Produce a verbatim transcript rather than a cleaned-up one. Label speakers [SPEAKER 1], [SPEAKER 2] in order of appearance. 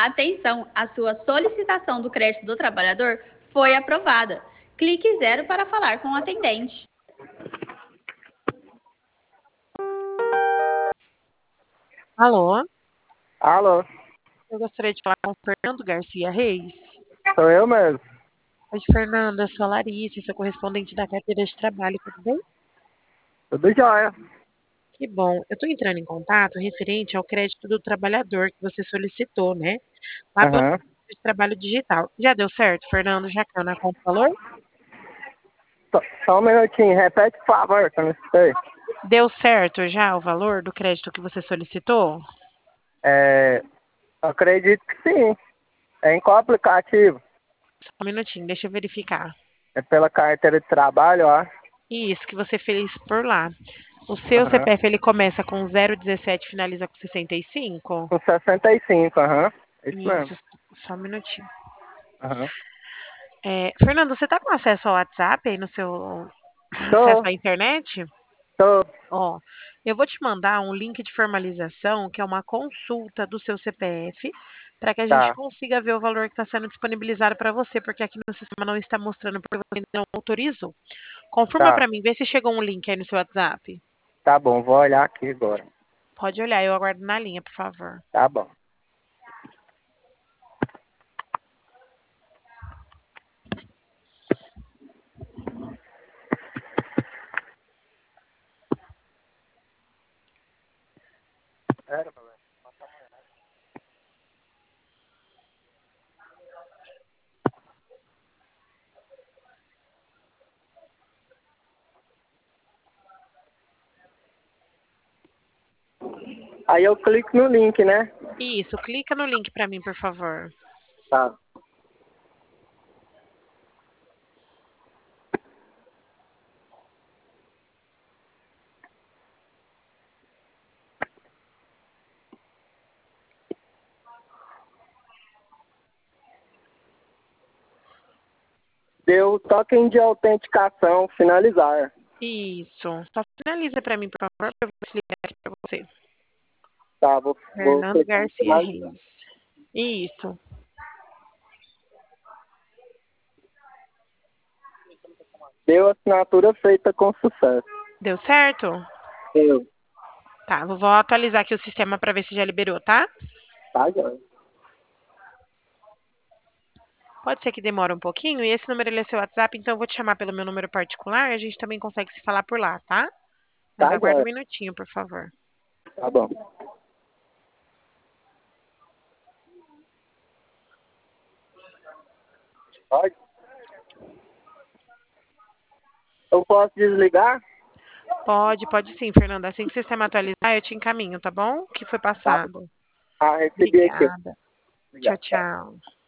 [SPEAKER 1] Atenção, a sua solicitação do crédito do trabalhador foi aprovada. Clique zero para falar com o atendente.
[SPEAKER 2] Alô,
[SPEAKER 3] Alô,
[SPEAKER 2] eu gostaria de falar com o Fernando Garcia Reis.
[SPEAKER 3] sou eu mesmo.
[SPEAKER 2] Oi, Fernando, eu sou a Larissa, sou correspondente da carteira de trabalho, tudo bem?
[SPEAKER 3] Tudo jóia.
[SPEAKER 2] Que bom. Eu estou entrando em contato referente ao crédito do trabalhador que você solicitou, né? Lá pelo
[SPEAKER 3] Aham.
[SPEAKER 2] de trabalho digital. Já deu certo, Fernando? Já caiu na conta o valor?
[SPEAKER 3] Só, só um minutinho, repete, por favor, que eu não sei.
[SPEAKER 2] Deu certo já o valor do crédito que você solicitou?
[SPEAKER 3] É, acredito que sim. É em qual aplicativo?
[SPEAKER 2] Só um minutinho, deixa eu verificar.
[SPEAKER 3] É pela carteira de trabalho, ó.
[SPEAKER 2] Isso que você fez por lá. O seu
[SPEAKER 3] Aham.
[SPEAKER 2] C P F ele começa com zero dezessete e finaliza com sessenta e cinco?
[SPEAKER 3] Com sessenta e cinco, aham. Isso mesmo.
[SPEAKER 2] Isso, só um minutinho.
[SPEAKER 3] Aham.
[SPEAKER 2] É, Fernando, você está com acesso ao WhatsApp aí no seu acesso
[SPEAKER 3] Tô,
[SPEAKER 2] à internet?
[SPEAKER 3] tô.
[SPEAKER 2] Ó, eu vou te mandar um link de formalização, que é uma consulta do seu C P F, para que a gente
[SPEAKER 3] Tá,
[SPEAKER 2] consiga ver o valor que está sendo disponibilizado para você, porque aqui no sistema não está mostrando porque você ainda não autorizou. Confirma
[SPEAKER 3] tá.
[SPEAKER 2] para mim, vê se chegou um link aí no seu WhatsApp.
[SPEAKER 3] Tá bom, vou olhar aqui agora.
[SPEAKER 2] Pode olhar, eu aguardo na linha, por favor.
[SPEAKER 3] Tá bom. Era, galera. Aí eu clico no link, né?
[SPEAKER 2] Isso, clica no link para mim, por favor.
[SPEAKER 3] Tá. Deu token de autenticação, finalizar.
[SPEAKER 2] Isso. Só finaliza para mim, por favor, para eu explicar aqui para você.
[SPEAKER 3] Tá, vou, vou
[SPEAKER 2] Fernando
[SPEAKER 3] clicar em
[SPEAKER 2] Garcia
[SPEAKER 3] finalizar.
[SPEAKER 2] Reis. Isso.
[SPEAKER 3] Deu assinatura feita com sucesso.
[SPEAKER 2] Deu certo?
[SPEAKER 3] Deu.
[SPEAKER 2] Tá, eu vou atualizar aqui o sistema para ver se já liberou, tá?
[SPEAKER 3] Tá, joia.
[SPEAKER 2] Pode ser que demore um pouquinho, e esse número ele é seu WhatsApp, então eu vou te chamar pelo meu número particular e a gente também consegue se falar por lá, tá? Mas
[SPEAKER 3] Tá,
[SPEAKER 2] aguarda um
[SPEAKER 3] joia.
[SPEAKER 2] minutinho, por favor.
[SPEAKER 3] Tá bom. Pode? Eu posso desligar?
[SPEAKER 2] Pode, pode sim, Fernanda. Assim que o sistema atualizar, eu te encaminho, tá bom? O que foi
[SPEAKER 3] Tá.
[SPEAKER 2] passado.
[SPEAKER 3] Ah, recebi aqui.
[SPEAKER 2] Obrigada. Tchau,
[SPEAKER 3] Obrigado. Tá.
[SPEAKER 2] tchau.